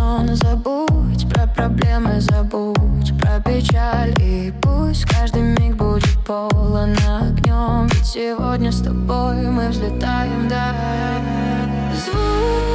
сон, забудь про проблемы, забудь про печаль. И пусть каждый миг будет полон огнем, ведь сегодня с тобой мы взлетаем, да. Звук